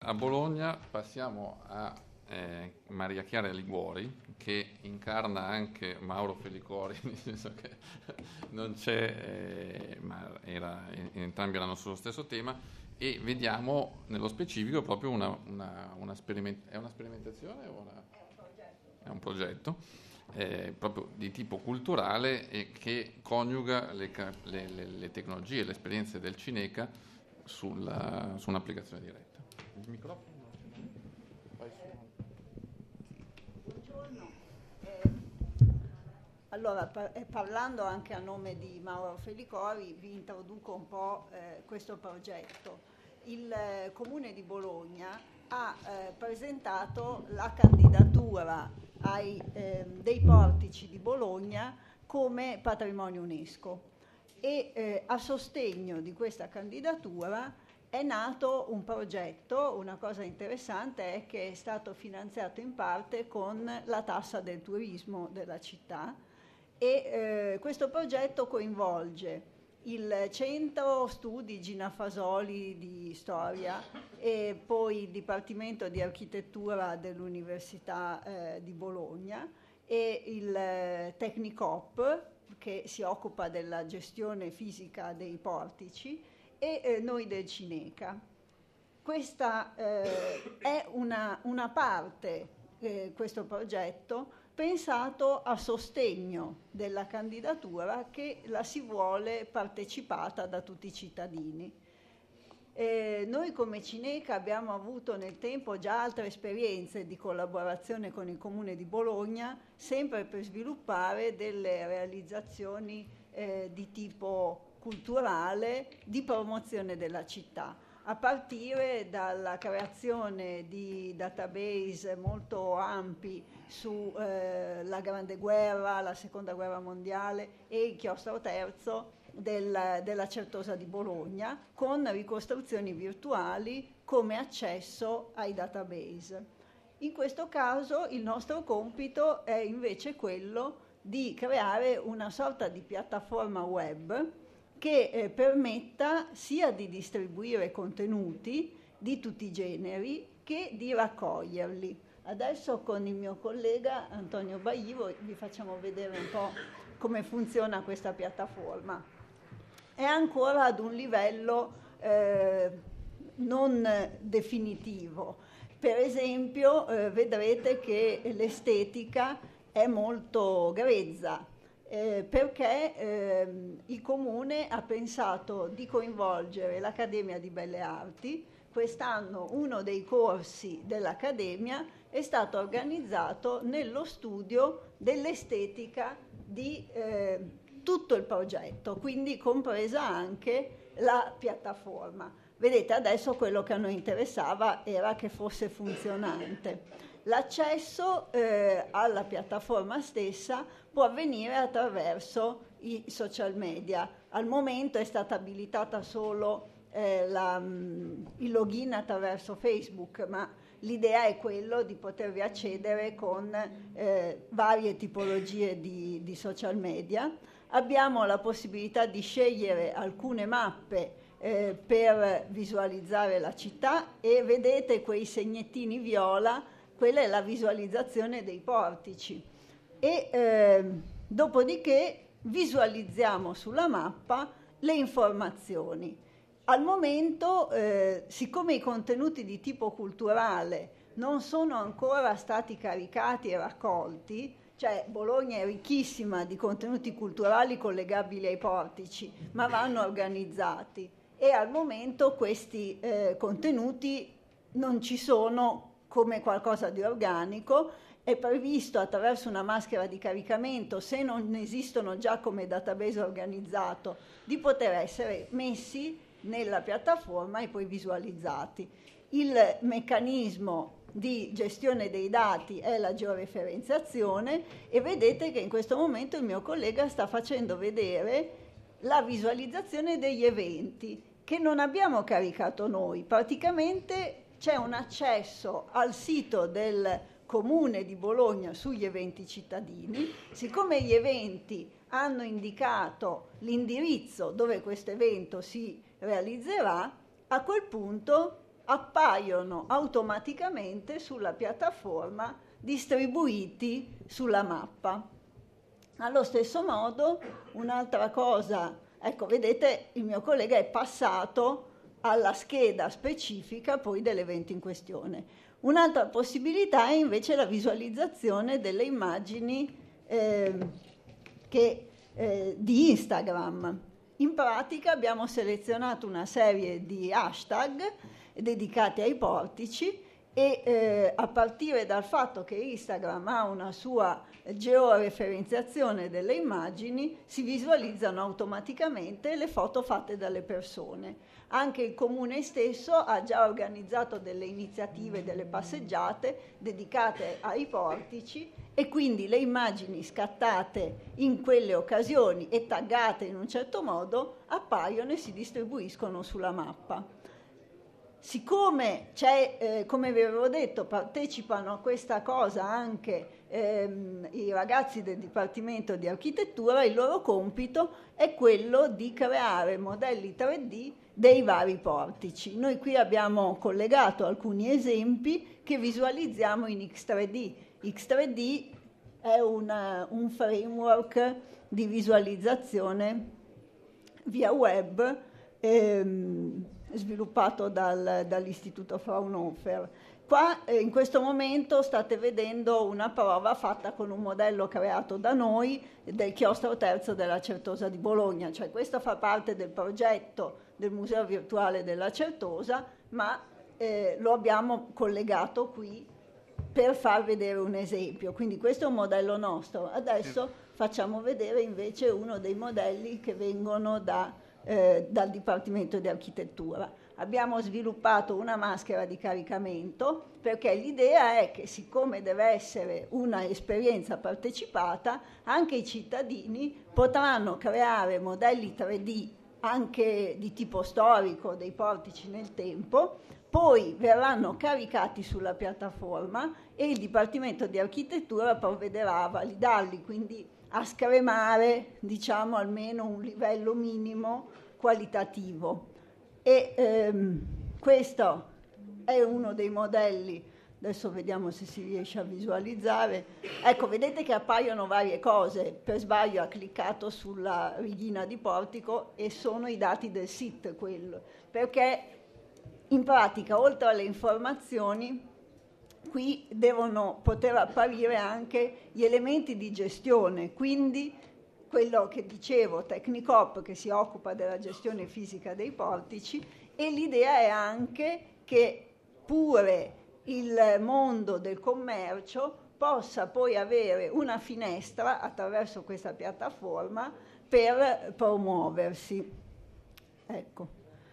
a Bologna passiamo a Maria Chiara Liguori, che incarna anche Mauro Felicori, nel senso che non c'è, ma entrambi erano sullo stesso tema, e vediamo nello specifico proprio è una sperimentazione o è un progetto proprio di tipo culturale e che coniuga le tecnologie e le esperienze del Cineca su un'applicazione diretta. Il microfono? Buongiorno. Allora, parlando anche a nome di Mauro Felicori, vi introduco un po' questo progetto. Il Comune di Bologna ha presentato la candidatura dei portici di Bologna come patrimonio UNESCO e a sostegno di questa candidatura è nato un progetto. Una cosa interessante è che è stato finanziato in parte con la tassa del turismo della città e questo progetto coinvolge il Centro Studi Gina Fasoli di Storia e poi il Dipartimento di Architettura dell'Università di Bologna e il Tecnicop, che si occupa della gestione fisica dei portici, e noi del Cineca. Questa è una parte, questo progetto, pensato a sostegno della candidatura che la si vuole partecipata da tutti i cittadini. Noi come Cineca abbiamo avuto nel tempo già altre esperienze di collaborazione con il Comune di Bologna, sempre per sviluppare delle realizzazioni di tipo culturale di promozione della città, a partire dalla creazione di database molto ampi su la Grande Guerra, la Seconda Guerra Mondiale e il chiostro terzo della Certosa di Bologna, con ricostruzioni virtuali come accesso ai database. In questo caso il nostro compito è invece quello di creare una sorta di piattaforma web che permetta sia di distribuire contenuti di tutti i generi che di raccoglierli. Adesso con il mio collega Antonio Baivo vi facciamo vedere un po' come funziona questa piattaforma. È ancora ad un livello non definitivo. Per esempio vedrete che l'estetica è molto grezza, perché il Comune ha pensato di coinvolgere l'Accademia di Belle Arti. Quest'anno uno dei corsi dell'Accademia è stato organizzato nello studio dell'estetica di tutto il progetto, quindi compresa anche la piattaforma. Vedete, adesso quello che a noi interessava era che fosse funzionante. L'accesso alla piattaforma stessa può avvenire attraverso i social media. Al momento è stata abilitata solo il login attraverso Facebook, ma l'idea è quello di potervi accedere con varie tipologie di social media. Abbiamo la possibilità di scegliere alcune mappe per visualizzare la città e vedete quei segnettini viola, quella è la visualizzazione dei portici. E dopodiché visualizziamo sulla mappa le informazioni. Al momento, siccome i contenuti di tipo culturale non sono ancora stati caricati e raccolti, cioè Bologna è ricchissima di contenuti culturali collegabili ai portici, ma vanno organizzati e al momento questi contenuti non ci sono come qualcosa di organico. È previsto attraverso una maschera di caricamento, se non esistono già come database organizzato, di poter essere messi nella piattaforma e poi visualizzati. Il meccanismo di gestione dei dati è la georeferenziazione e vedete che in questo momento il mio collega sta facendo vedere la visualizzazione degli eventi che non abbiamo caricato noi. Praticamente c'è un accesso al sito del Comune di Bologna sugli eventi cittadini. Siccome gli eventi hanno indicato l'indirizzo dove questo evento si realizzerà, a quel punto appaiono automaticamente sulla piattaforma distribuiti sulla mappa. Allo stesso modo, un'altra cosa, ecco, vedete, il mio collega è passato alla scheda specifica poi dell'evento in questione. Un'altra possibilità è invece la visualizzazione delle immagini di Instagram. In pratica abbiamo selezionato una serie di hashtag dedicati ai portici e a partire dal fatto che Instagram ha una sua georeferenziazione delle immagini, si visualizzano automaticamente le foto fatte dalle persone. Anche il comune stesso ha già organizzato delle iniziative, delle passeggiate dedicate ai portici, e quindi le immagini scattate in quelle occasioni e taggate in un certo modo appaiono e si distribuiscono sulla mappa. Siccome c'è, come vi avevo detto, partecipano a questa cosa anche i ragazzi del Dipartimento di Architettura, il loro compito è quello di creare modelli 3D dei vari portici. Noi qui abbiamo collegato alcuni esempi che visualizziamo in X3D. X3D è un framework di visualizzazione via web sviluppato dall'Istituto Fraunhofer. Qua in questo momento state vedendo una prova fatta con un modello creato da noi del chiostro terzo della Certosa di Bologna, cioè questo fa parte del progetto del Museo Virtuale della Certosa, ma lo abbiamo collegato qui per far vedere un esempio. Quindi questo è un modello nostro. Adesso facciamo vedere invece uno dei modelli che vengono dal Dipartimento di Architettura. Abbiamo sviluppato una maschera di caricamento perché l'idea è che, siccome deve essere una esperienza partecipata, anche i cittadini potranno creare modelli 3D anche di tipo storico dei portici nel tempo, poi verranno caricati sulla piattaforma e il Dipartimento di Architettura provvederà a validarli, quindi a scremare, diciamo, almeno un livello minimo qualitativo. E questo è uno dei modelli. Adesso vediamo se si riesce a visualizzare. Ecco, vedete che appaiono varie cose. Per sbaglio ha cliccato sulla righina di portico e sono i dati del SIT quello, perché in pratica, oltre alle informazioni, qui devono poter apparire anche gli elementi di gestione, quindi quello che dicevo, Tecnicop, che si occupa della gestione fisica dei portici, e l'idea è anche che pure il mondo del commercio possa poi avere una finestra attraverso questa piattaforma per promuoversi. Ecco.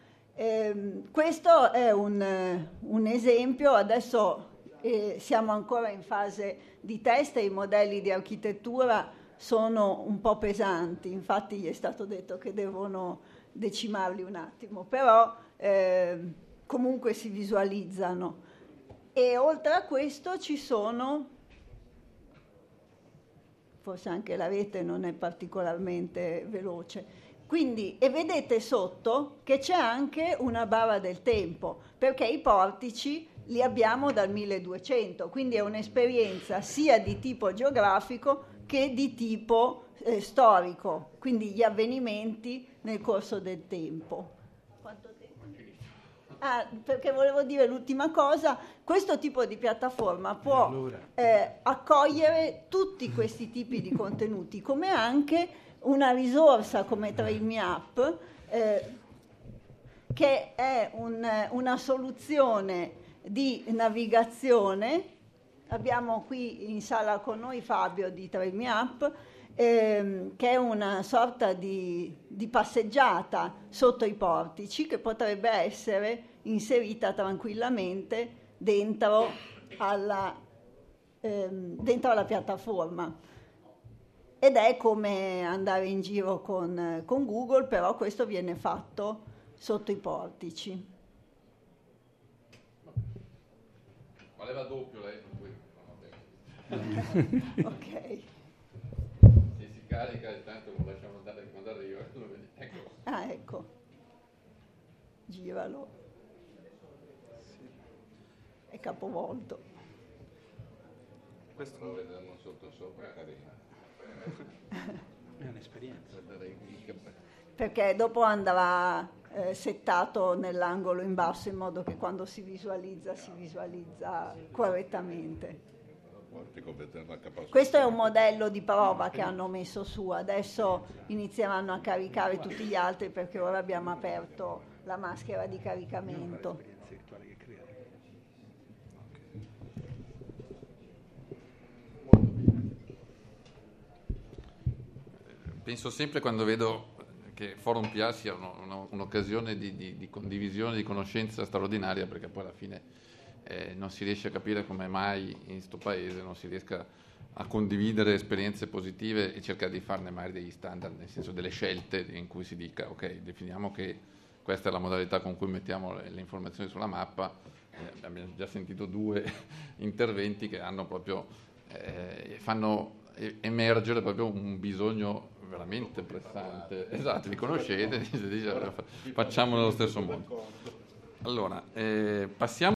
Questo è un esempio. Adesso siamo ancora in fase di test e i modelli di architettura sono un po' pesanti, infatti gli è stato detto che devono decimarli un attimo, però comunque si visualizzano. E oltre a questo ci sono, forse anche la rete non è particolarmente veloce, quindi, e vedete sotto che c'è anche una barra del tempo, perché i portici li abbiamo dal 1200, quindi è un'esperienza sia di tipo geografico che di tipo storico, quindi gli avvenimenti nel corso del tempo. Quanto tempo? Perché volevo dire l'ultima cosa, questo tipo di piattaforma può accogliere tutti questi tipi di contenuti, come anche una risorsa come Trail Me Up, che è una soluzione di navigazione. Abbiamo qui in sala con noi Fabio di Trail Me Up, che è una sorta di passeggiata sotto i portici che potrebbe essere inserita tranquillamente dentro alla piattaforma. Ed è come andare in giro con Google, però questo viene fatto sotto i portici. Valeva doppio lei per questo. Ok. Se si carica e tanto lo lasciamo andare quando arriva. Ecco. Ecco. Giralo. capovolto. Questo lo vedremo sotto sopra, carina. è un'esperienza. Perché dopo andrà settato nell'angolo in basso in modo che quando si visualizza correttamente. Questo è un modello di prova che hanno messo su, adesso inizieranno a caricare tutti gli altri perché ora abbiamo aperto la maschera di caricamento. Penso sempre, quando vedo che Forum PA sia un'occasione di condivisione, di conoscenza straordinaria, perché poi alla fine non si riesce a capire come mai in questo paese non si riesca a condividere esperienze positive e cercare di farne magari degli standard, nel senso delle scelte in cui si dica ok, definiamo che questa è la modalità con cui mettiamo le informazioni sulla mappa. Abbiamo già sentito 2 interventi che hanno proprio fanno emergere proprio un bisogno veramente pressante. Esatto, li conoscete, facciamolo nello stesso modo. Allora, passiamo